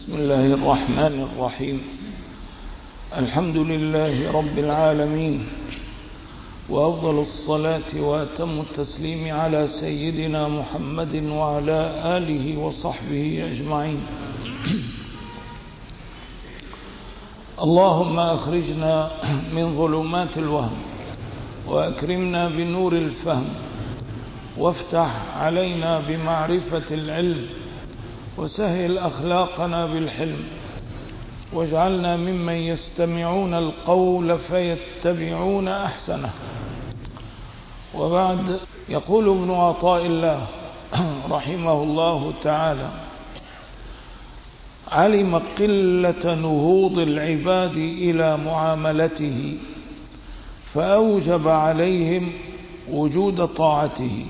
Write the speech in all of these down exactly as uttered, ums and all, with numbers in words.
بسم الله الرحمن الرحيم. الحمد لله رب العالمين، وأفضل الصلاة وأتم التسليم على سيدنا محمد وعلى آله وصحبه أجمعين. اللهم أخرجنا من ظلمات الوهم وأكرمنا بنور الفهم، وافتح علينا بمعرفة العلم، وسهل أخلاقنا بالحلم، واجعلنا ممن يستمعون القول فيتبعون أحسنه. وبعد، يقول ابن عطاء الله رحمه الله تعالى: علم قلة نهوض العباد إلى معاملته، فأوجب عليهم وجود طاعته،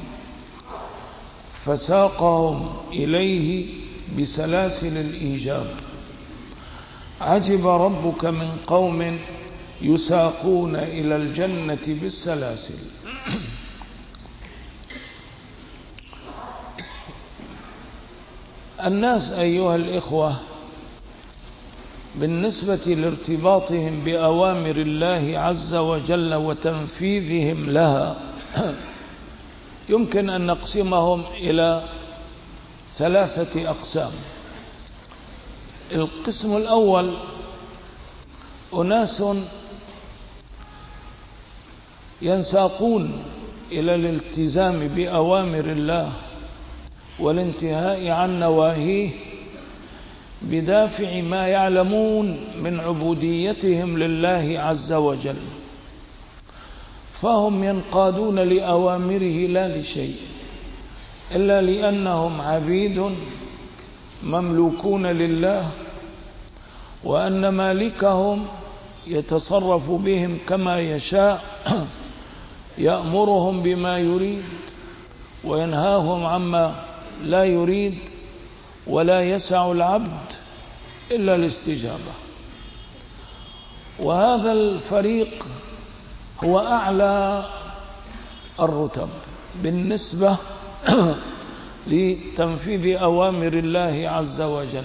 فساقهم إليه بسلاسل الإيجاب. عجب ربك من قوم يساقون إلى الجنة بالسلاسل. الناس أيها الإخوة بالنسبة لارتباطهم بأوامر الله عز وجل وتنفيذهم لها يمكن أن نقسمهم إلى ثلاثة أقسام. القسم الأول أناس ينساقون إلى الالتزام بأوامر الله والانتهاء عن نواهيه بدافع ما يعلمون من عبوديتهم لله عز وجل، فهم ينقادون لأوامره لا لشيء إلا لأنهم عبيد مملوكون لله، وأن مالكهم يتصرف بهم كما يشاء، يأمرهم بما يريد وينهاهم عما لا يريد، ولا يسع العبد إلا الاستجابة. وهذا الفريق هو أعلى الرتب بالنسبة لتنفيذ أوامر الله عز وجل.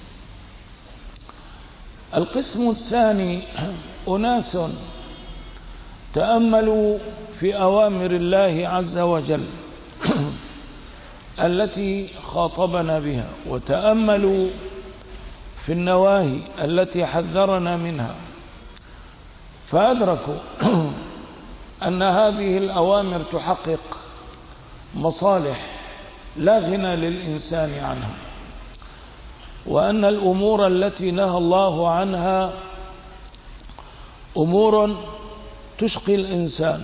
القسم الثاني أناس تأملوا في أوامر الله عز وجل التي خاطبنا بها، وتأملوا في النواهي التي حذرنا منها، فأدركوا أن هذه الأوامر تحقق مصالح لا غنى للإنسان عنها، وأن الأمور التي نهى الله عنها أمور تشقي الإنسان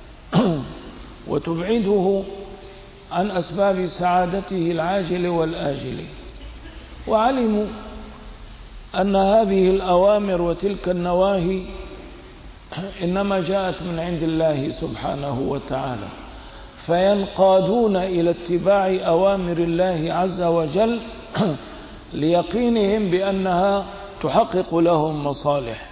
وتبعده عن أسباب سعادته العاجل والآجل. وعلموا أن هذه الأوامر وتلك النواهي إنما جاءت من عند الله سبحانه وتعالى، فينقادون إلى اتباع أوامر الله عز وجل ليقينهم بأنها تحقق لهم مصالح،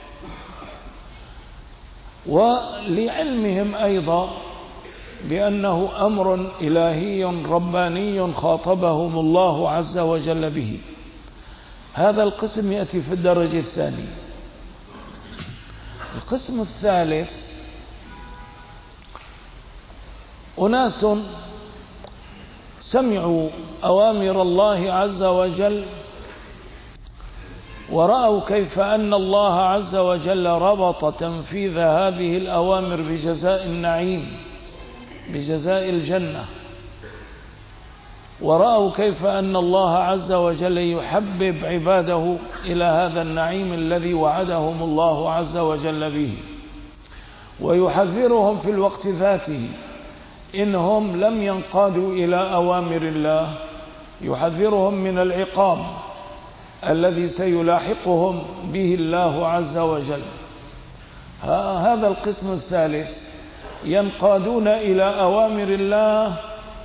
ولعلمهم أيضا بأنه أمر إلهي رباني خاطبهم الله عز وجل به. هذا القسم يأتي في الدرجة الثانية. القسم الثالث أناس سمعوا أوامر الله عز وجل ورأوا كيف أن الله عز وجل ربط تنفيذ هذه الأوامر بجزاء النعيم، بجزاء الجنة، ورأوا كيف أن الله عز وجل يحبب عباده إلى هذا النعيم الذي وعدهم الله عز وجل به، ويحذرهم في الوقت ذاته إنهم لم ينقادوا إلى أوامر الله، يحذرهم من العقاب الذي سيلاحقهم به الله عز وجل. هذا القسم الثالث ينقادون إلى أوامر الله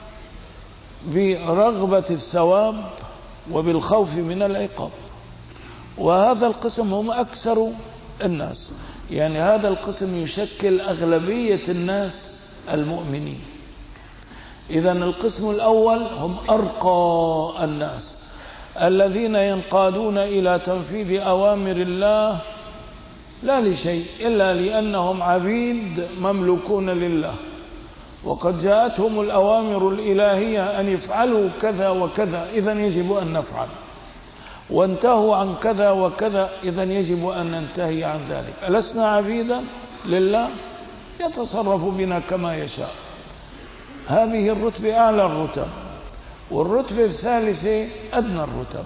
برغبة الثواب وبالخوف من العقاب، وهذا القسم هم أكثر الناس، يعني هذا القسم يشكل أغلبية الناس المؤمنين. إذن القسم الأول هم أرقى الناس، الذين ينقادون إلى تنفيذ أوامر الله لا لشيء إلا لأنهم عبيد مملوكون لله، وقد جاءتهم الأوامر الإلهية أن يفعلوا كذا وكذا، إذن يجب أن نفعل، وانتهوا عن كذا وكذا، إذن يجب أن ننتهي عن ذلك. ألسنا عبيدا لله؟ يتصرف بنا كما يشاء. هذه الرتبة أعلى الرتب، والرتبة الثالثة أدنى الرتب،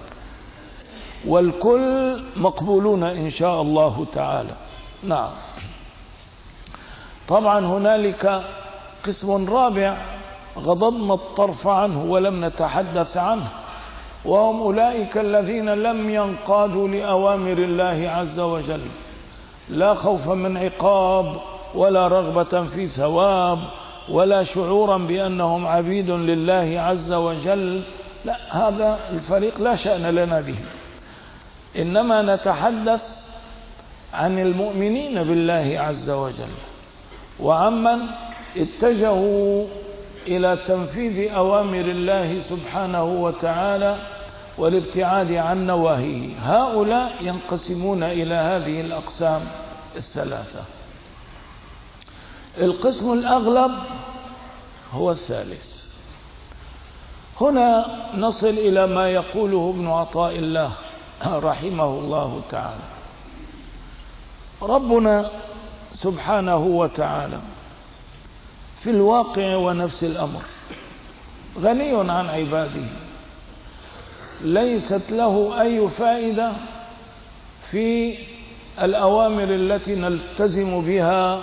والكل مقبولون إن شاء الله تعالى. نعم. طبعا هنالك قسم رابع غضضنا الطرف عنه ولم نتحدث عنه، وهم أولئك الذين لم ينقادوا لأوامر الله عز وجل، لا خوفا من عقاب ولا رغبة في ثواب ولا شعورا بأنهم عبيد لله عز وجل. لا، هذا الفريق لا شأن لنا به، إنما نتحدث عن المؤمنين بالله عز وجل، وعمن اتجهوا إلى تنفيذ أوامر الله سبحانه وتعالى والابتعاد عن نواهيه. هؤلاء ينقسمون إلى هذه الأقسام الثلاثة. القسم الأغلب هو الثالث. هنا نصل إلى ما يقوله ابن عطاء الله رحمه الله تعالى. ربنا سبحانه وتعالى في الواقع ونفس الأمر غني عن عباده، ليست له أي فائدة في الأوامر التي نلتزم بها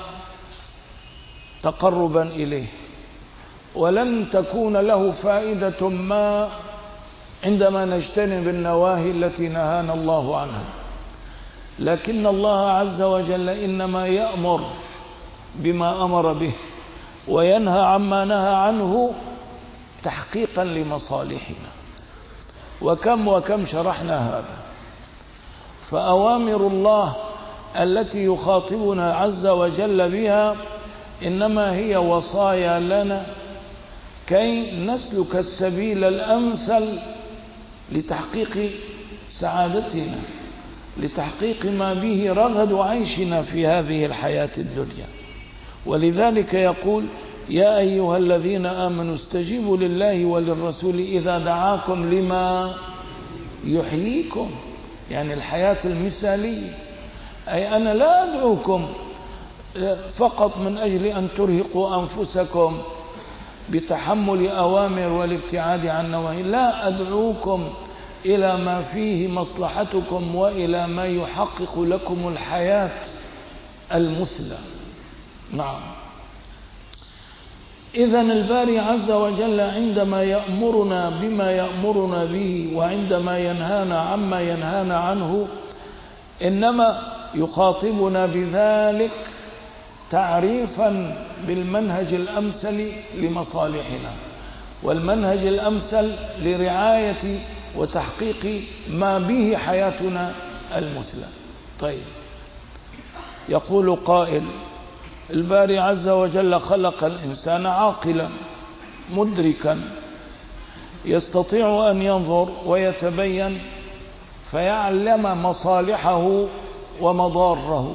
تقربا إليه، ولن تكون له فائدة ما عندما نجتنب النواهي التي نهانا الله عنها. لكن الله عز وجل إنما يأمر بما أمر به وينهى عما نهى عنه تحقيقا لمصالحنا، وكم وكم شرحنا هذا. فأوامر الله التي يخاطبنا عز وجل بها إنما هي وصايا لنا كي نسلك السبيل الأمثل لتحقيق سعادتنا، لتحقيق ما به رغد عيشنا في هذه الحياة الدنيا. ولذلك يقول: يا أيها الذين آمنوا استجيبوا لله وللرسول إذا دعاكم لما يحييكم، يعني الحياة المثالية. أي أنا لا أدعوكم فقط من أجل أن ترهقوا أنفسكم بتحمل أوامر والابتعاد عن نواهي، لا، أدعوكم إلى ما فيه مصلحتكم وإلى ما يحقق لكم الحياة المثلى. نعم. إذن الباري عز وجل عندما يأمرنا بما يأمرنا به وعندما ينهانا عما ينهانا عنه إنما يخاطبنا بذلك تعريفا بالمنهج الأمثل لمصالحنا، والمنهج الأمثل لرعاية وتحقيق ما به حياتنا المثلى. طيب، يقول قائل: الباري عز وجل خلق الإنسان عاقلا مدركا يستطيع أن ينظر ويتبين فيعلم مصالحه ومضاره،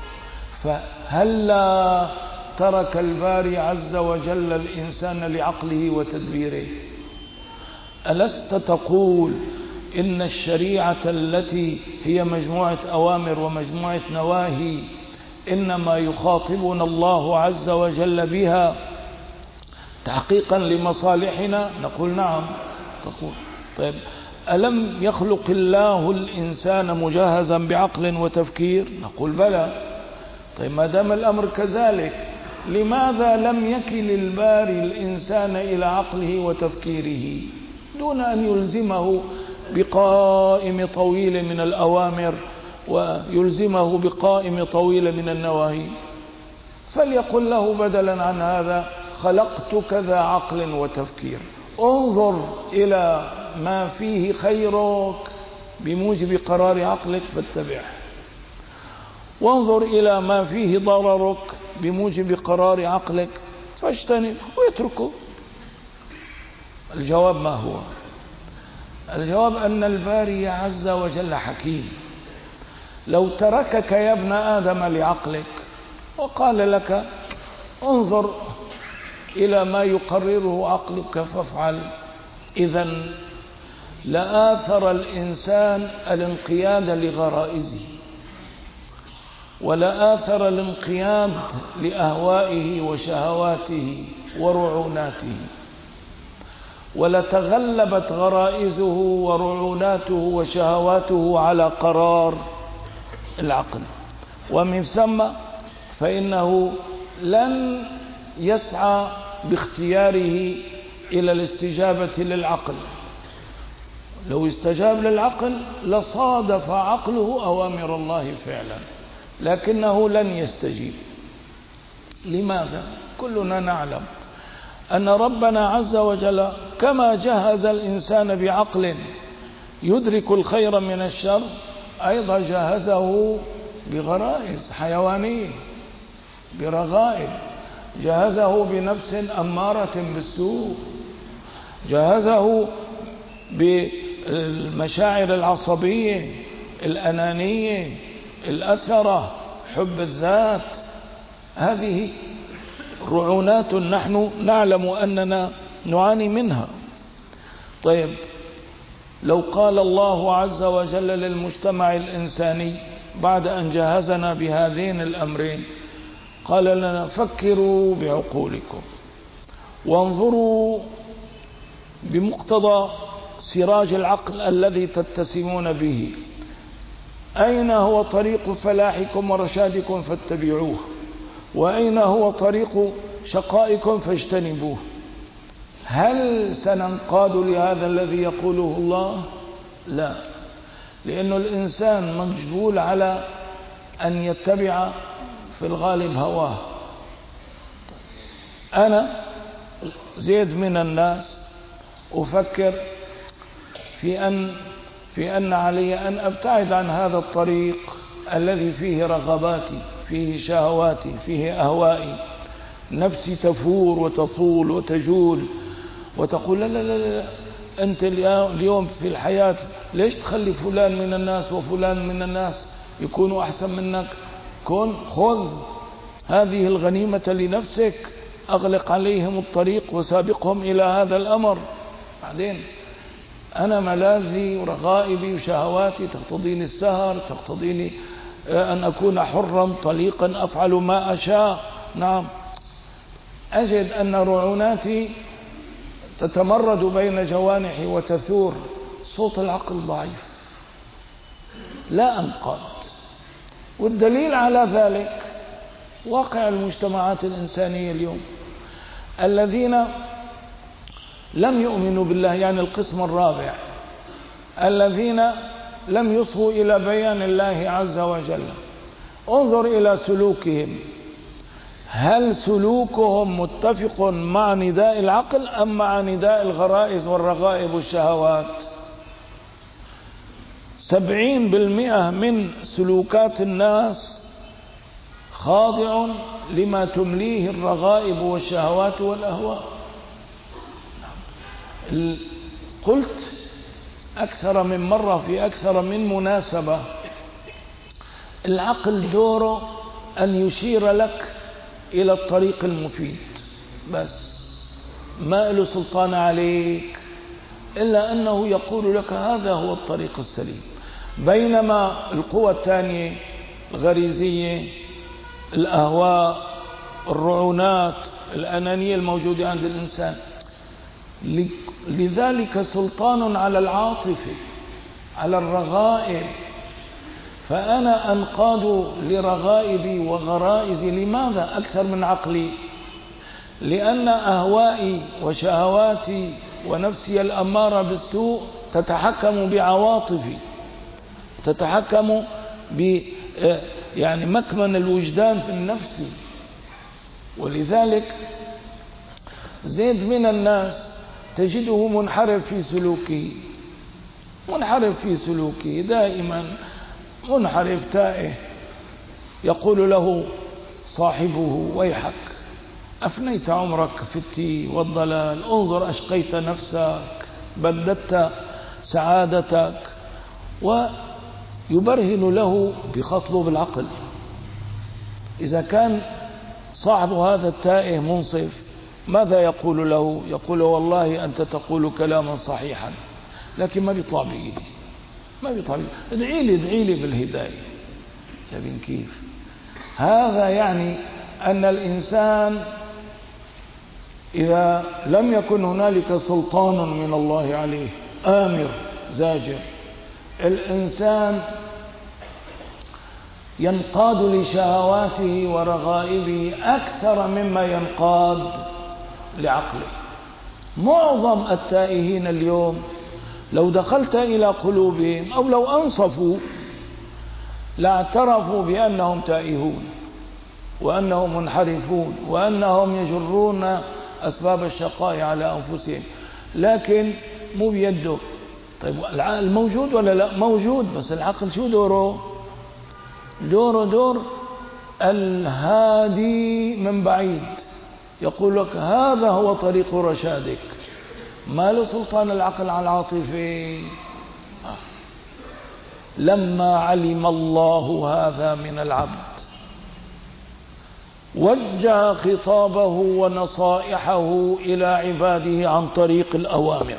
فهلا ترك الباري عز وجل الإنسان لعقله وتدبيره؟ ألست تقول إن الشريعة التي هي مجموعة أوامر ومجموعة نواهي إنما يخاطبنا الله عز وجل بها تحقيقا لمصالحنا؟ نقول نعم. تقول طيب، ألم يخلق الله الإنسان مجهزا بعقل وتفكير؟ نقول بلى. طيب، ما دام الأمر كذلك لماذا لم يكل الباري الإنسان إلى عقله وتفكيره دون أن يلزمه بقائم طويل من الأوامر ويلزمه بقائم طويل من النواهي؟ فليقل له بدلا عن هذا: خلقتك ذا عقل وتفكير، انظر إلى ما فيه خيرك بموجب قرار عقلك فاتبعه، وانظر إلى ما فيه ضررك بموجب قرار عقلك فاجتنب ويتركه. الجواب ما هو؟ الجواب أن الباري عز وجل حكيم. لو تركك يا ابن آدم لعقلك وقال لك انظر إلى ما يقرره عقلك فافعل، إذن لآثر الإنسان الانقياد لغرائزه، ولآثر الانقياد لأهوائه وشهواته ورعوناته، ولتغلبت غرائزه ورعوناته وشهواته على قرار العقل، ومن ثم فإنه لن يسعى باختياره إلى الاستجابة للعقل. لو استجاب للعقل لصادف عقله أوامر الله فعلا، لكنه لن يستجيب. لماذا؟ كلنا نعلم أن ربنا عز وجل كما جهز الإنسان بعقل يدرك الخير من الشر، أيضا جهزه بغرائز حيوانية، برغائب، جهزه بنفس أمارة بالسوء، جهزه بالمشاعر العصبية الأنانية الأثرة، حب الذات. هذه رعونات نحن نعلم أننا نعاني منها. طيب، لو قال الله عز وجل للمجتمع الإنساني بعد أن جهزنا بهذين الأمرين، قال لنا فكروا بعقولكم وانظروا بمقتضى سراج العقل الذي تتسمون به، أين هو طريق فلاحكم ورشادكم فاتبعوه، وأين هو طريق شقائكم فاجتنبوه. هل سننقاد لهذا الذي يقوله الله؟ لا، لأن الإنسان مجبول على أن يتبع في الغالب هواه. أنا زيد من الناس أفكر في أن في أن علي أن أبتعد عن هذا الطريق الذي فيه رغباتي، فيه شهواتي، فيه أهوائي. نفسي تفور وتطول وتجول وتقول لا لا لا, لا. أنت اليوم في الحياة ليش تخلي فلان من الناس وفلان من الناس يكونوا أحسن منك؟ كن خذ هذه الغنيمة لنفسك، أغلق عليهم الطريق وسابقهم إلى هذا الأمر. بعدين أنا ملاذي ورغائبي وشهواتي تقتضيني السهر، تقتضيني أن أكون حرا طليقا أفعل ما أشاء. نعم، أجد أن رعوناتي تتمرد بين جوانحي وتثور. صوت العقل ضعيف، لا أنقاد. والدليل على ذلك واقع المجتمعات الإنسانية اليوم، الذين لم يؤمنوا بالله، يعني القسم الرابع، الذين لم يصغوا إلى بيان الله عز وجل. انظر إلى سلوكهم، هل سلوكهم متفق مع نداء العقل أم مع نداء الغرائز والرغائب والشهوات؟ سبعين بالمئة من سلوكات الناس خاضع لما تمليه الرغائب والشهوات والأهواء. قلت أكثر من مرة في أكثر من مناسبة، العقل دوره أن يشير لك إلى الطريق المفيد بس، ما له سلطان عليك إلا أنه يقول لك هذا هو الطريق السليم. بينما القوى الثانية الغريزية، الأهواء، الرعونات، الأنانية الموجودة عند الإنسان، لذلك سلطان على العاطفة، على الرغائب. فأنا أنقاد لرغائبي وغرائزي. لماذا؟ أكثر من عقلي، لأن أهوائي وشهواتي ونفسي الأمارة بالسوء تتحكم بعواطفي، تتحكم ب يعني مكمن الوجدان في النفس. ولذلك زيد من الناس تجده منحرف في سلوكه، منحرف في سلوكه دائما، منحرف تائه. يقول له صاحبه ويحك، أفنيت عمرك في التي والضلال، انظر أشقيت نفسك، بددت سعادتك، ويبرهن له بخطله بالعقل. إذا كان صاحب هذا التائه منصف ماذا يقول له؟ يقول والله أنت تقول كلاما صحيحا لكن ما بيطلع بإيدي، ما بيطلع بإيدي، ادعي لي ادعي لي بالهداية. شايفين كيف؟ هذا يعني أن الإنسان إذا لم يكن هنالك سلطان من الله عليه آمر زاجر، الإنسان ينقاد لشهواته ورغائبه أكثر مما ينقاد لعقله. معظم التائهين اليوم لو دخلت إلى قلوبهم أو لو أنصفوا لاعترفوا بأنهم تائهون وأنهم منحرفون وأنهم يجرون أسباب الشقاء على أنفسهم، لكن مو بيده. طيب العقل موجود ولا لا؟ موجود، بس العقل شو دوره؟ دوره دور الهادي من بعيد، يقول لك هذا هو طريق رشادك. ما له سلطان العقل على العاطفة. لما علم الله هذا من العبد وجه خطابه ونصائحه إلى عباده عن طريق الأوامر،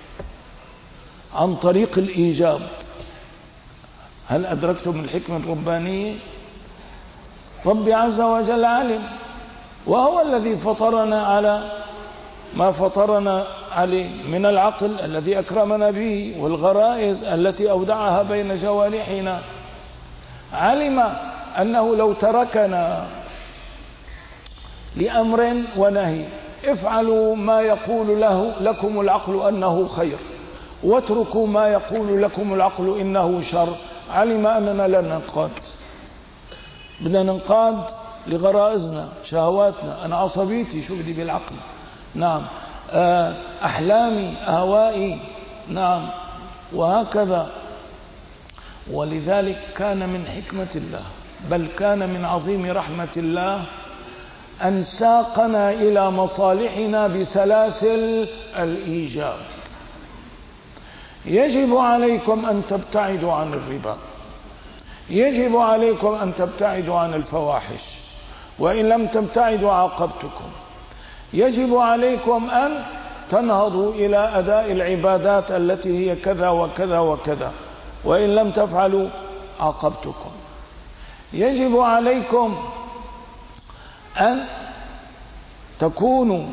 عن طريق الإيجاب. هل أدركتم الحكمة الربانية؟ ربي عز وجل علم، وهو الذي فطرنا على ما فطرنا عليه من العقل الذي أكرمنا به والغرائز التي أودعها بين جوارحنا. علم أنه لو تركنا لأمر ونهي، افعلوا ما يقول له لكم العقل أنه خير واتركوا ما يقول لكم العقل إنه شر، علم أننا لن ننقاد. بدنا ننقاد لغرائزنا شهواتنا. أنا عصبيتي شو بدي بالعقل؟ نعم. أحلامي أهوائي، نعم، وهكذا. ولذلك كان من حكمة الله بل كان من عظيم رحمة الله أن ساقنا إلى مصالحنا بسلاسل الإيجاب. يجب عليكم أن تبتعدوا عن الربا، يجب عليكم أن تبتعدوا عن الفواحش، وإن لم تبتعدوا عاقبتكم. يجب عليكم أن تنهضوا إلى أداء العبادات التي هي كذا وكذا وكذا، وإن لم تفعلوا عاقبتكم. يجب عليكم أن تكونوا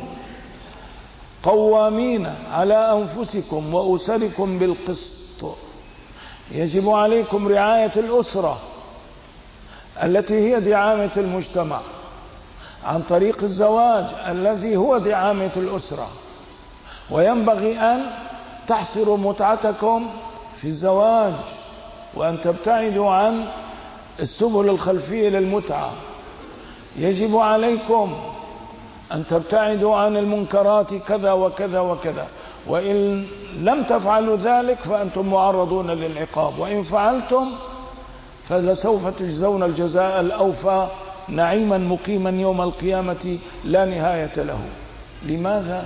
قوامين على أنفسكم وأسركم بالقسط. يجب عليكم رعاية الأسرة التي هي دعامة المجتمع عن طريق الزواج الذي هو دعامة الأسرة، وينبغي أن تحصروا متعتكم في الزواج وأن تبتعدوا عن السبل الخلفية للمتعة. يجب عليكم أن تبتعدوا عن المنكرات كذا وكذا وكذا، وإن لم تفعلوا ذلك فأنتم معرضون للعقاب، وإن فعلتم فلسوف تجزون الجزاء الأوفى نعيما مقيما يوم القيامة لا نهاية له. لماذا؟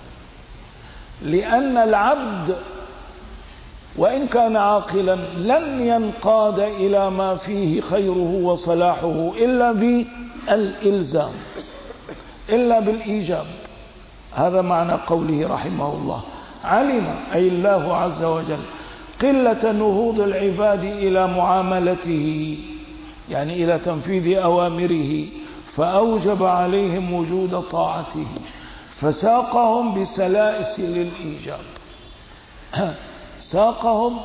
لأن العبد وإن كان عاقلا لن ينقاد إلى ما فيه خيره وصلاحه إلا بالإلزام، إلا بالإيجاب. هذا معنى قوله رحمه الله. علم أي الله عز وجل قلة نهوض العباد إلى معاملته، يعني إلى تنفيذ أوامره، فأوجب عليهم وجود طاعته، فساقهم بسلاسل الإيجاب. ساقهم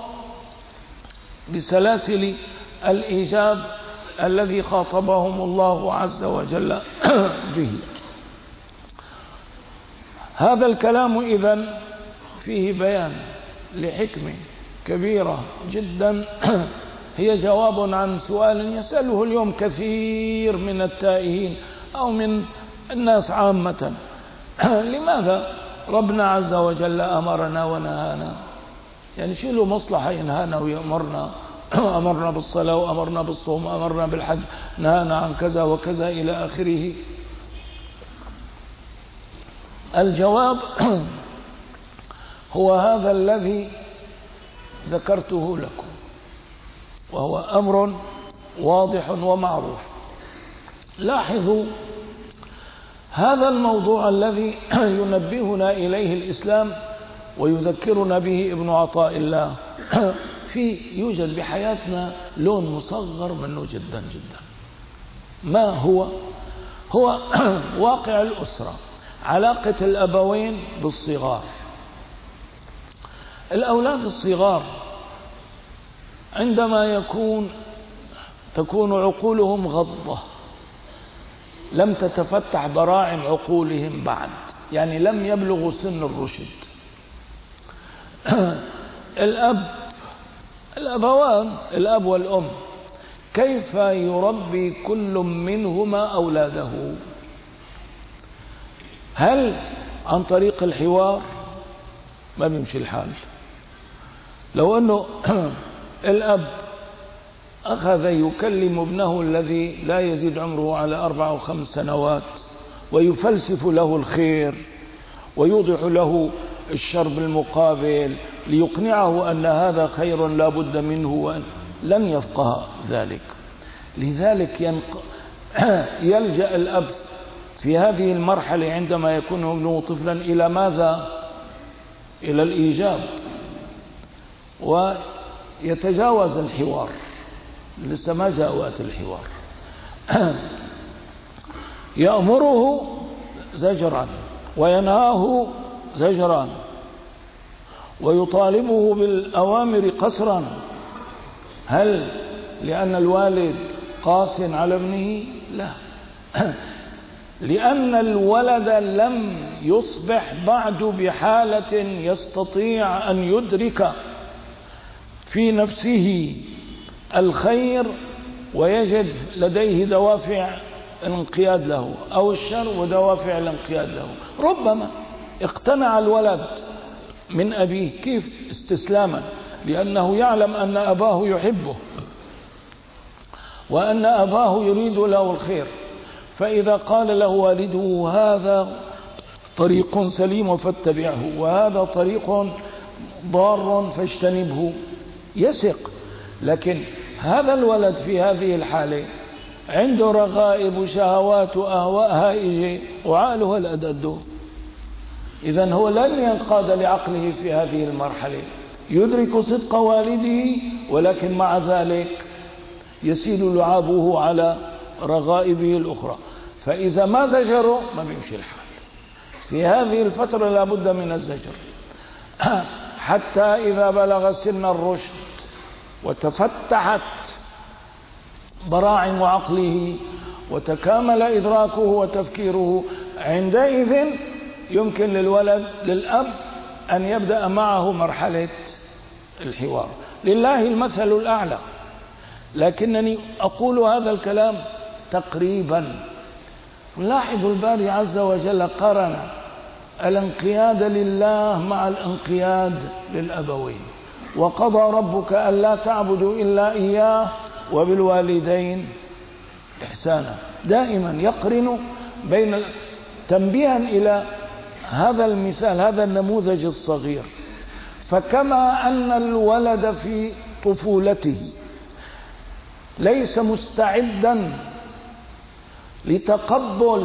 بسلاسل الإيجاب الذي خاطبهم الله عز وجل به. هذا الكلام إذن فيه بيان لحكمة كبيرة جدا، هي جواب عن سؤال يسأله اليوم كثير من التائهين أو من الناس عامة. لماذا ربنا عز وجل أمرنا ونهانا؟ يعني شو له مصلحة ينهانا ويأمرنا؟ أمرنا بالصلاة وأمرنا بالصوم وأمرنا بالحج، نهانا عن كذا وكذا إلى آخره. الجواب هو هذا الذي ذكرته لكم، وهو أمر واضح ومعروف. لاحظوا هذا الموضوع الذي ينبهنا إليه الإسلام ويذكرنا به ابن عطاء الله في يوجد بحياتنا لون مصغر منه جدا جدا. ما هو؟ هو واقع الأسرة، علاقة الأبوين بالصغار. الأولاد الصغار عندما يكون تكون عقولهم غضة، لم تتفتح براعم عقولهم بعد، يعني لم يبلغوا سن الرشد. الأب الأبوان الأب والأم كيف يربي كل منهما أولاده؟ هل عن طريق الحوار؟ ما بيمشي الحال. لو أنه الأب أخذ يكلم ابنه الذي لا يزيد عمره على أربع أو خمس سنوات ويفلسف له الخير ويوضح له الشر بالمقابل ليقنعه أن هذا خير لا بد منه، وأن لن يفقه ذلك. لذلك ينق... يلجأ الأب في هذه المرحلة عندما يكون ابنه طفلا إلى ماذا؟ إلى الإيجاب، ويتجاوز الحوار، لسه ما جاء وقت الحوار. يأمره زجرا وينهاه زجرا ويطالبه بالأوامر قسرا. هل لأن الوالد قاس على ابنه؟ لا، لأن الولد لم يصبح بعد بحالة يستطيع أن يدرك في نفسه الخير ويجد لديه دوافع الانقياد له، أو الشر ودوافع الانقياد له. ربما اقتنع الولد من أبيه، كيف؟ استسلاما، لأنه يعلم أن أباه يحبه وأن أباه يريد له الخير. فإذا قال له والده هذا طريق سليم فاتبعه وهذا طريق ضار فاجتنبه، يثق. لكن هذا الولد في هذه الحالة عنده رغائب وشهوات وأهواء هائجة وعقله الأدد، إذن هو لن ينقاد لعقله في هذه المرحلة، يدرك صدق والده ولكن مع ذلك يسيل لعابه على رغائبه الأخرى. فإذا ما زجروا ما بيمشي الحال. في هذه الفترة لابد من الزجر حتى إذا بلغ سن الرشد وتفتحت براعم عقله وتكامل إدراكه وتفكيره، عندئذ يمكن للولد للأب أن يبدأ معه مرحلة الحوار. لله المثل الأعلى، لكنني أقول هذا الكلام تقريبا. لاحظوا الباري عز وجل قرن الانقياد لله مع الانقياد للأبوين. وقضى ربك ألا تعبدوا إلا إياه وبالوالدين إحسانا. دائما يقرن بين تنبيها إلى هذا المثال، هذا النموذج الصغير. فكما أن الولد في طفولته ليس مستعدا لتقبل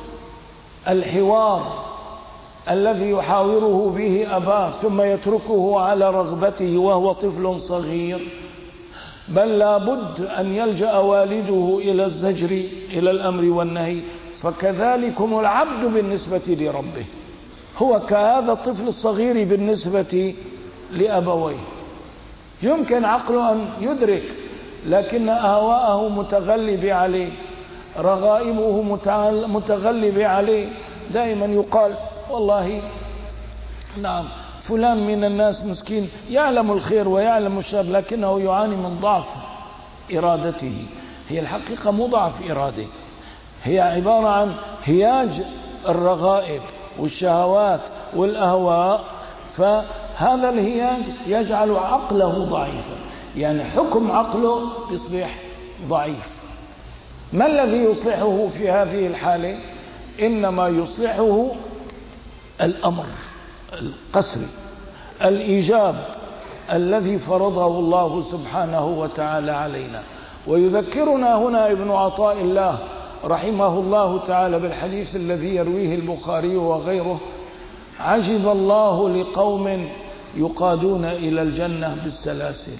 الحوار الذي يحاوره به أباه ثم يتركه على رغبته وهو طفل صغير، بل لابد أن يلجأ والده إلى الزجر إلى الأمر والنهي، فكذلكم العبد بالنسبة لربه هو كهذا الطفل الصغير بالنسبة لأبويه. يمكن عقله أن يدرك، لكن أهواءه متغلبة عليه، رغائبه متغلبة عليه. دائما يقال والله نعم فلان من الناس مسكين يعلم الخير ويعلم الشر لكنه يعاني من ضعف إرادته. هي الحقيقة مو ضعف إرادة، هي عبارة عن هياج الرغائب والشهوات والأهواء، فهذا الهياج يجعل عقله ضعيفا، يعني حكم عقله يصبح ضعيف. ما الذي يصلحه في هذه الحالة؟ إنما يصلحه الأمر القسري، الإيجاب، الذي فرضه الله سبحانه وتعالى علينا. ويذكرنا هنا ابن عطاء الله رحمه الله تعالى بالحديث الذي يرويه البخاري وغيره: عجب الله لقوم يقادون إلى الجنة بالسلاسل.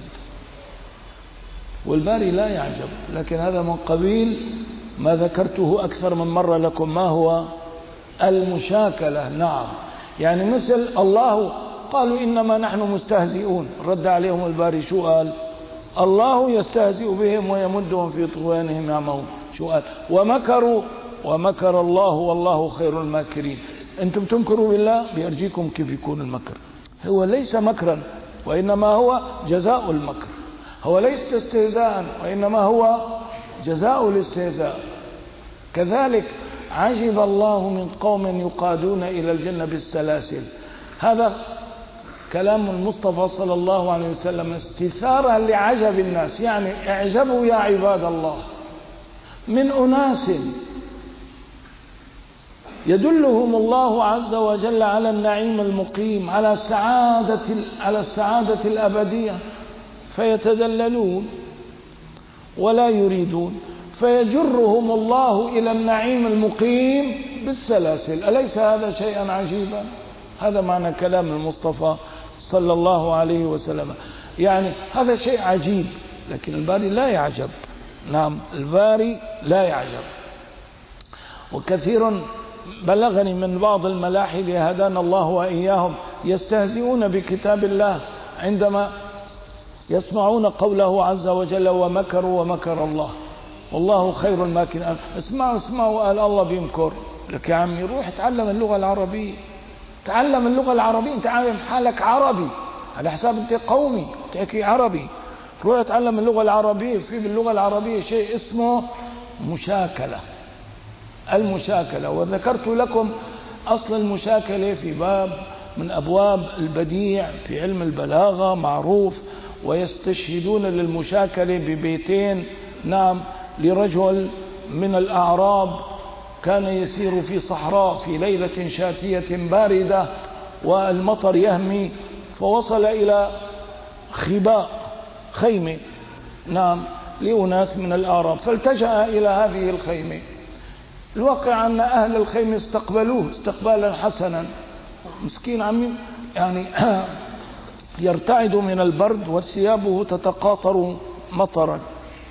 والباري لا يعجب، لكن هذا من قبيل ما ذكرته أكثر من مرة لكم، ما هو المشاكلة. نعم، يعني مثل الله قالوا إنما نحن مستهزئون، رد عليهم الباري شو قال؟ الله يستهزئ بهم ويمدهم في طغيانهم يعمهون. شو قال؟ ومكروا ومكر الله والله خير الماكرين. أنتم تنكروا بالله، بيرجيكم كيف يكون المكر. هو ليس مكرا وإنما هو جزاء المكر، هو ليس استهزاء وإنما هو جزاء الاستهزاء. كذلك عجب الله من قوم يقادون إلى الجنة بالسلاسل. هذا كلام المصطفى صلى الله عليه وسلم استثارا لعجب الناس، يعني اعجبوا يا عباد الله من أناس يدلهم الله عز وجل على النعيم المقيم، على السعادة على السعادة الأبدية، فيتدللون ولا يريدون، فيجرهم الله إلى النعيم المقيم بالسلاسل. أليس هذا شيئا عجيبا؟ هذا معنى كلام المصطفى صلى الله عليه وسلم. يعني هذا شيء عجيب، لكن الباري لا يعجب. نعم، الباري لا يعجب. وكثير بلغني من بعض الملاحد هدانا الله وإياهم يستهزئون بكتاب الله عندما يسمعون قوله عز وجل: ومكروا ومكر الله والله خير الماكرين. اسمعوا اسمعوا، قال الله بيمكر. لك يا عمي روح تعلم اللغة العربية، تعلم اللغة العربية، انت عامل حالك عربي على حساب انت قومي تحكي عربي. روح تعلم اللغة العربية. في باللغة العربية شيء اسمه مشاكلة، المشاكلة. وذكرت لكم أصل المشاكلة في باب من أبواب البديع في علم البلاغة معروف، ويستشهدون للمشاكلة ببيتين. نعم، لرجل من الأعراب كان يسير في صحراء في ليلة شاتية باردة والمطر يهمي، فوصل إلى خباء خيمة، نعم، لأناس من الأعراب، فالتجأ إلى هذه الخيمة. الواقع أن أهل الخيمة استقبلوه استقبالا حسنا، مسكين عمي يعني يرتعد من البرد وثيابه تتقاطر مطرا.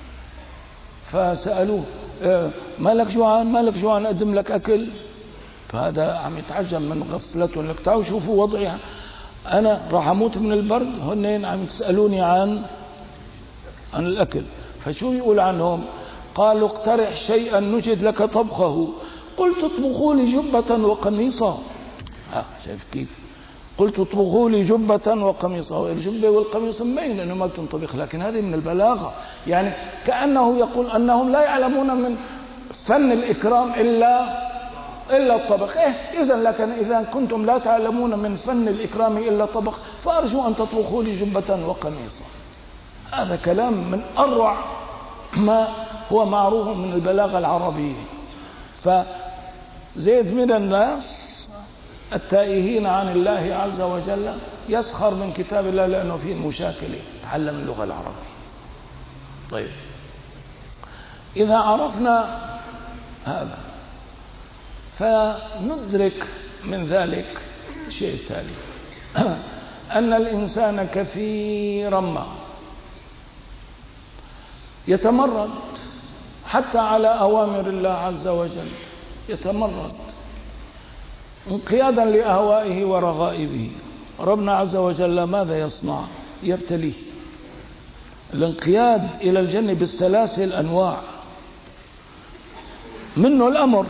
فسألوه: مالك جوعان؟ مالك جوعان أقدم لك أكل؟ فهذا عم يتعجب من غفلته. لك تعالوا شوفوا وضعي، أنا راح أموت من البرد، هن عم تسألوني عن عن الأكل. فشو يقول عنهم؟ قالوا: اقترح شيئا نجد لك طبخه. قلت: اطبخوا لي جبة وقميصا. ها شايف كيف؟ قلت: اطبخوا لي جبة وقميصا. الجبة والقميص مبين انه ما بتنطبخ، لكن هذه من البلاغة. يعني كأنه يقول أنهم لا يعلمون من فن الإكرام إلا إلا الطبخ. إيه إذا لكن إذا كنتم لا تعلمون من فن الإكرام إلا الطبخ، فأرجو أن تطبخوا لي جبة وقميصا. هذا كلام من أروع ما هو معروف من البلاغة العربية. فزيد من الناس التائهين عن الله عز وجل يسخر من كتاب الله لأنه فيه مشاكلة. تعلم اللغة العربية. طيب، إذا عرفنا هذا فندرك من ذلك شيء تالي: أن الإنسان كثيرا ما يتمرد حتى على أوامر الله عز وجل، يتمرد انقيادا لأهوائه ورغائبه. ربنا عز وجل ماذا يصنع؟ يبتليه. الانقياد إلى الجنة بالسلاسل أنواع، منه الأمر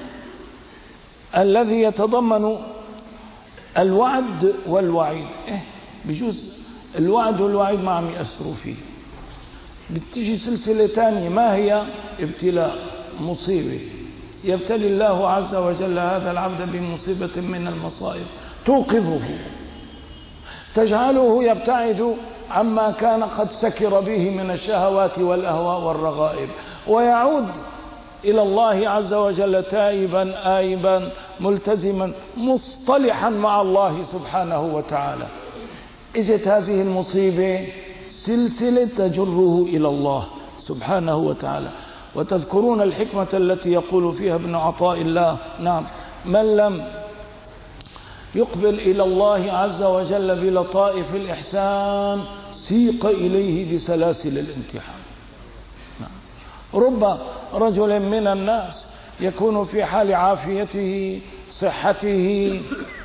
الذي يتضمن الوعد والوعيد. إيه بجوز الوعد والوعيد ما عم يأثروا فيه. بتجي سلسلة تانية، ما هي؟ ابتلاء، مصيبة. يبتلي الله عز وجل هذا العبد بمصيبة من المصائب توقظه، تجعله يبتعد عما كان قد سكر به من الشهوات والأهواء والرغائب، ويعود إلى الله عز وجل تائبا آيبا ملتزما مصطلحا مع الله سبحانه وتعالى. إجت هذه المصيبة سلسلة تجره إلى الله سبحانه وتعالى. وتذكرون الحكمة التي يقول فيها ابن عطاء الله: نعم، من لم يقبل إلى الله عز وجل بلطائف الإحسان سيق إليه بسلاسل الامتحان. نعم. رب رجل من الناس يكون في حال عافيته صحته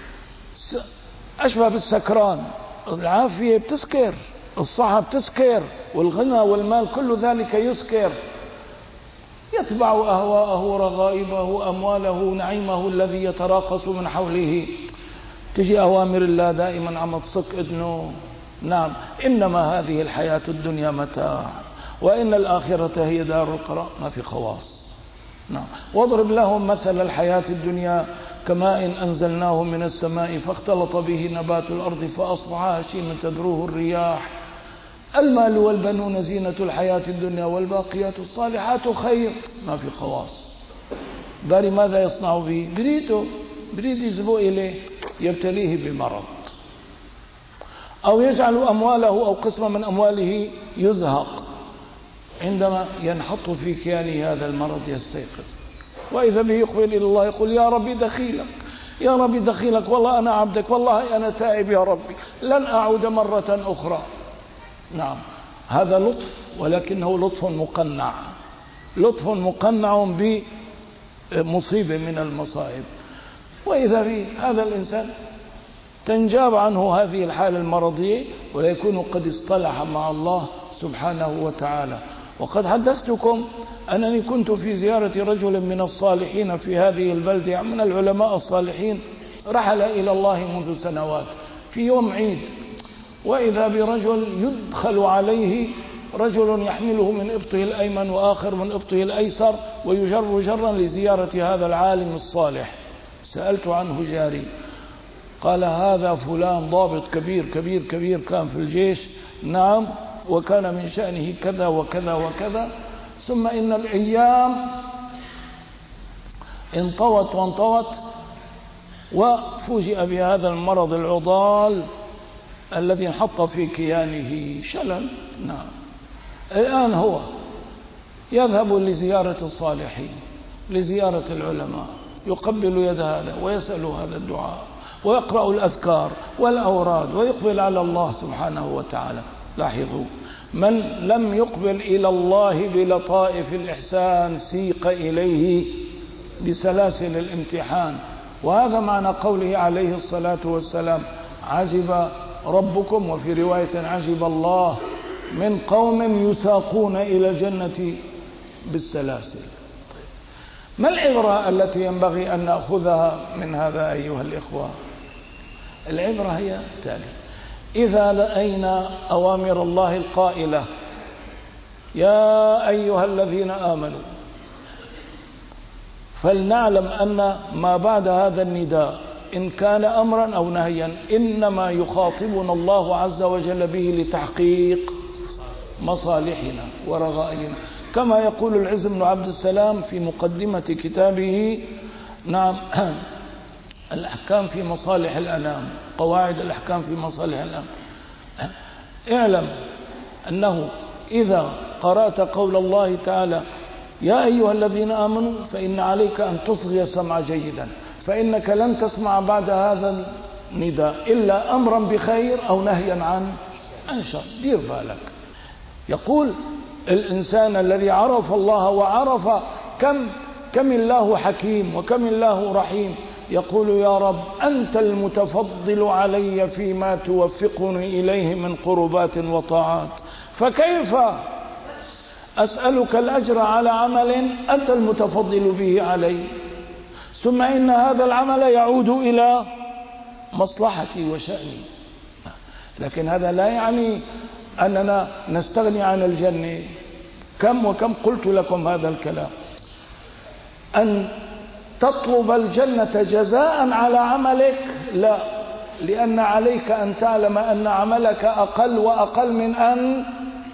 أشبه بالسكران. العافية بتسكر، الصحة بتسكر، والغنى والمال كل ذلك يسكر، يتبع أهواءه رغائبه أمواله نعيمه الذي يتراقص من حوله. تجي أوامر الله دائما عم تصك إذنه. نعم، إنما هذه الحياة الدنيا متاع وإن الآخرة هي دار القرار. ما في خواص. نعم. واضرب لهم مثل الحياة الدنيا كماء أنزلناه من السماء فاختلط به نبات الأرض فأصبح هشيما تذروه الرياح. المال والبنون زينة الحياة الدنيا والباقيات الصالحات خير. ما في خواص. باري ماذا يصنع به؟ بريده بريد يجذبه إليه، يبتليه بمرض، أو يجعل أمواله أو قسم من أمواله يزهق. عندما ينحط في كيانه هذا المرض يستيقظ، وإذا به يقبل إلى الله يقول: يا ربي دخيلك، يا ربي دخيلك، والله أنا عبدك، والله أنا تائب يا ربي، لن أعود مرة أخرى. نعم، هذا لطف، ولكنه لطف مقنع، لطف مقنع بمصيبة من المصائب. وإذا به هذا الإنسان تنجاب عنه هذه الحالة المرضية ولا يكون قد اصطلح مع الله سبحانه وتعالى. وقد حدثتكم أنني كنت في زيارة رجل من الصالحين في هذه البلدة، من العلماء الصالحين، رحل إلى الله منذ سنوات في يوم عيد، وإذا برجل يدخل عليه رجل يحمله من إبطه الأيمن وآخر من إبطه الأيسر ويجر جرا لزيارة هذا العالم الصالح. سألت عنه جاري، قال: هذا فلان ضابط كبير كبير كبير كان في الجيش. نعم، وكان من شأنه كذا وكذا وكذا. ثم إن الأيام انطوت وانطوت وفوجئ بهذا المرض العضال الذي انحط في كيانه شلل. نعم، الآن هو يذهب لزيارة الصالحين، لزيارة العلماء، يقبل يد هذا ويسأل هذا الدعاء ويقرأ الأذكار والأوراد ويقبل على الله سبحانه وتعالى. لاحظوا، من لم يقبل إلى الله بلطائف الإحسان سيق إليه بسلاسل الامتحان. وهذا معنى قوله عليه الصلاة والسلام: عجب ربكم، وفي رواية عجب الله من قوم يساقون إلى الجنة بالسلاسل. ما العبرة التي ينبغي أن نأخذها من هذا أيها الإخوة؟ العبرة هي التالي: إذا رأينا أوامر الله القائلة: يا أيها الذين آمنوا، فلنعلم أن ما بعد هذا النداء إن كان أمرا أو نهيا إنما يخاطبنا الله عز وجل به لتحقيق مصالحنا ورغائبنا، كما يقول العز بن عبد السلام في مقدمة كتابه نعم الأحكام في مصالح الأنام، قواعد الأحكام في مصالح الأنام. اعلم أنه إذا قرأت قول الله تعالى: يا أيها الذين آمنوا، فإن عليك أن تصغي السمع جيدا، فإنك لن تسمع بعد هذا النداء إلا أمرا بخير أو نهيا عن عن شر. دير بالك. يقول الإنسان الذي عرف الله وعرف كم كم الله حكيم وكم الله رحيم، يقول: يا رب أنت المتفضل علي فيما توفقني إليه من قربات وطاعات، فكيف أسألك الأجر على عمل أنت المتفضل به علي، ثم إن هذا العمل يعود إلى مصلحتي وشأني. لكن هذا لا يعني أننا نستغني عن الجنة. كم وكم قلت لكم هذا الكلام، أن تطلب الجنة جزاء على عملك، لا، لأن عليك أن تعلم أن عملك أقل وأقل من أن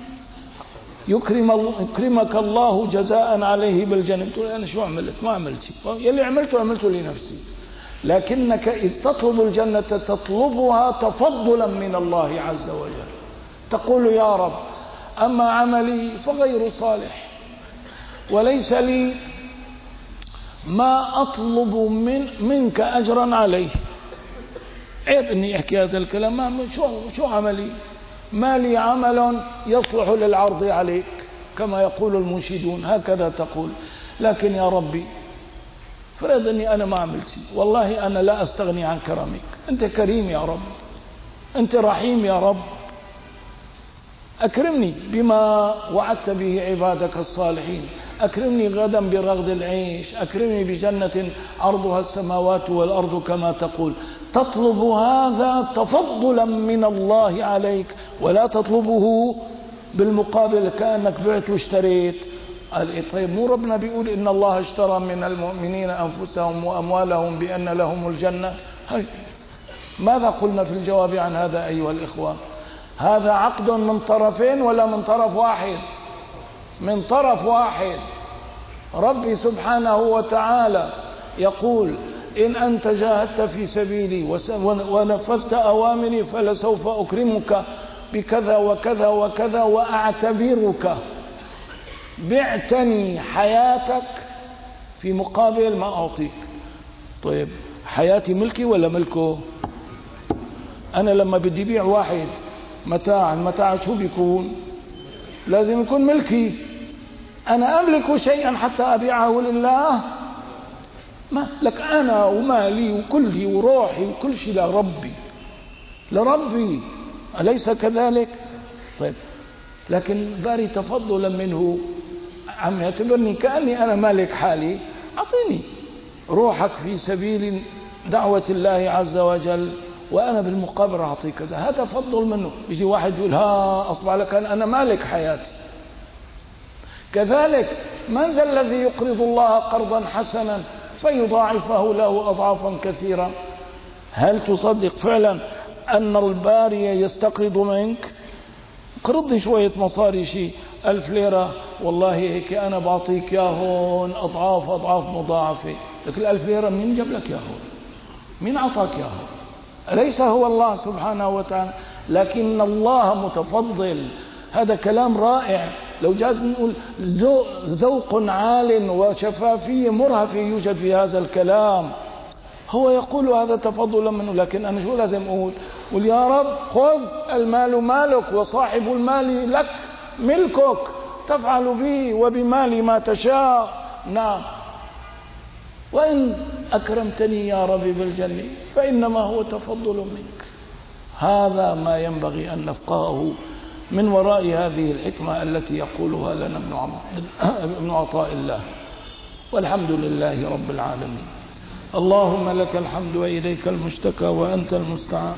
يكرم يكرمك الله جزاء عليه بالجنة. تقول: أنا شو عملت؟ ما عملت شيء، يلي عملته عملته لنفسي. لكنك إذ تطلب الجنة تطلبها تفضلا من الله عز وجل. تقول يا رب أما عملي فغير صالح وليس لي ما أطلب من منك أجرا عليه. عيب أني أحكي هذا الكلام، ما شو, شو عملي؟ ما لي عمل يصلح للعرض عليك كما يقول المنشدون، هكذا تقول. لكن يا ربي فرض أني أنا ما عملت شيء، والله أنا لا أستغني عن كرمك. أنت كريم يا رب، أنت رحيم يا رب، أكرمني بما وعدت به عبادك الصالحين، أكرمني غدا برغد العيش، أكرمني بجنة عرضها السماوات والأرض كما تقول. تطلب هذا تفضلا من الله عليك، ولا تطلبه بالمقابل كأنك بعت واشتريت. طيب مو ربنا بيقول إن الله اشترى من المؤمنين أنفسهم وأموالهم بأن لهم الجنة؟ هاي ماذا قلنا في الجواب عن هذا أيها الإخوة؟ هذا عقد من طرفين ولا من طرف واحد؟ من طرف واحد. ربي سبحانه وتعالى يقول إن أنت جاهدت في سبيلي ونفذت أوامري فلسوف أكرمك بكذا وكذا وكذا وأعتبرك. بعتني حياتك في مقابل ما أعطيك. طيب حياتي ملكي ولا ملكه؟ أنا لما بدي بيع واحد متاع، المتاع شو بيكون؟ لازم يكون ملكي. أنا أملك شيئا حتى أبيعه لله؟ ما لك، أنا ومالي وكلي وروحي وكل شيء لربي، لربي، أليس كذلك؟ طيب لكن باري تفضلا منه عم يعتبرني كأني أنا مالك حالي، أعطيني روحك في سبيل دعوة الله عز وجل وأنا بالمقابل أعطيك كذا. هذا فضل منه. يجي واحد يقول ها أصبح لك أنا مالك حياتي. كذلك من ذا الذي يقرض الله قرضا حسنا فيضاعفه له أضعافا كثيرة؟ هل تصدق فعلا أن الباري يستقرض منك؟ قرضني شوية مصاري، شيء ألف ليرة، والله هيك أنا بعطيك يا هون أضعاف أضعاف مضاعفة. لكن الألف ليرة مين جاب لك يا هون؟ مين أعطاك يا هون؟ أليس هو الله سبحانه وتعالى؟ لكن الله متفضل. هذا كلام رائع. لو جاز نقول ذوق عال وشفافية مرهفة يوجد في هذا الكلام. هو يقول هذا تفضلا منه، لكن أنا شو لازم أقول؟ قل يا رب خذ المال مالك وصاحب المال لك ملكك، تفعل به وبمالي ما تشاء. نعم، وإن أكرمتني يا ربي بالجنة فإنما هو تفضل منك. هذا ما ينبغي أن نفقهه من وراء هذه الحكمة التي يقولها لنا ابن عطاء الله. والحمد لله رب العالمين. اللهم لك الحمد وإليك المشتكى وأنت المستعان.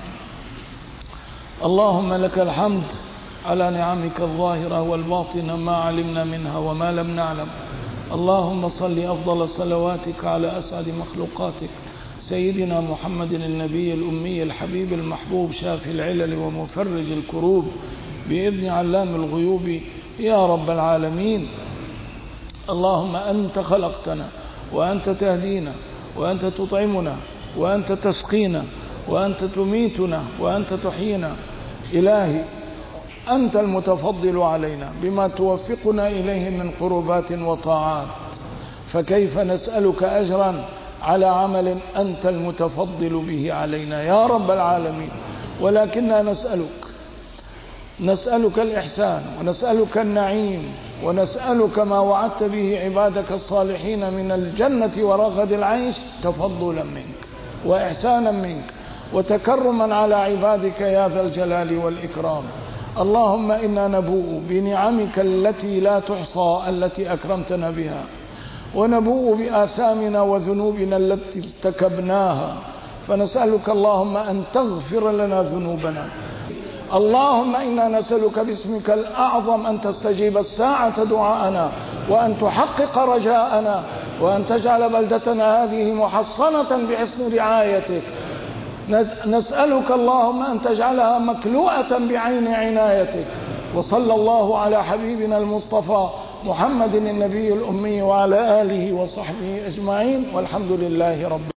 اللهم لك الحمد على نعمك الظاهرة والباطنة ما علمنا منها وما لم نعلم. اللهم صل أفضل صلواتك على أسعد مخلوقاتك سيدنا محمد النبي الأمي الحبيب المحبوب شافي العلل ومفرج الكروب بإذن علام الغيوب يا رب العالمين. اللهم أنت خلقتنا وأنت تهدينا وأنت تطعمنا وأنت تسقينا وأنت تميتنا وأنت تحيينا. إلهي أنت المتفضل علينا بما توفقنا إليه من قربات وطاعات، فكيف نسألك أجرا على عمل أنت المتفضل به علينا يا رب العالمين؟ ولكننا نسألك نسألك الإحسان ونسألك النعيم ونسألك ما وعدت به عبادك الصالحين من الجنة ورغد العيش تفضلا منك وإحسانا منك وتكرما على عبادك يا ذا الجلال والإكرام. اللهم إنا نبوء بنعمك التي لا تحصى التي أكرمتنا بها، ونبوء بآثامنا وذنوبنا التي ارتكبناها، فنسألك اللهم أن تغفر لنا ذنوبنا. اللهم إنا نسألك باسمك الأعظم أن تستجيب الساعة دعاءنا وأن تحقق رجاءنا وأن تجعل بلدتنا هذه محصنة بحسن رعايتك. نسألك اللهم أن تجعلها مكلوءة بعين عنايتك. وصلى الله على حبيبنا المصطفى محمد النبي الأمي وعلى آله وصحبه أجمعين، والحمد لله رب